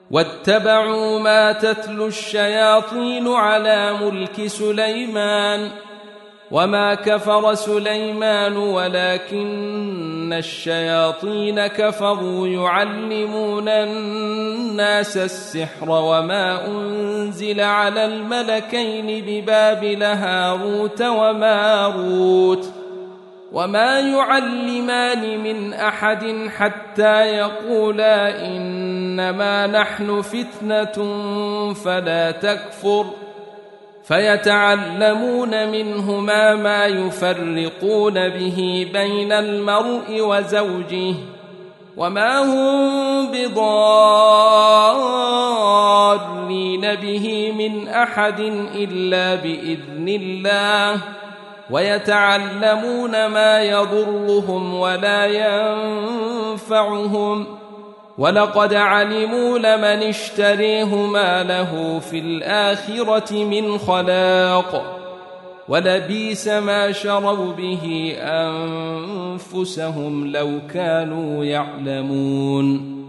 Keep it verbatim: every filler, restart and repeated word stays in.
واتبعوا ما تتلو الشياطين على ملك سليمان وما كفر سليمان ولكن الشياطين كفروا يعلمون الناس السحر وما أنزل على الملكين ببابل هاروت وماروت وما يعلمان من أحد حتى يقولا إنما نحن فتنة فلا تكفر فيتعلمون منهما ما يفرقون به بين المرء وزوجه وما هم بضارين به من أحد إلا بإذن الله ويتعلمون ما يضرهم ولا ينفعهم ولقد علموا لمن اشتريه ما له في الآخرة من خلاق ولبئس ما شروا به أنفسهم لو كانوا يعلمون.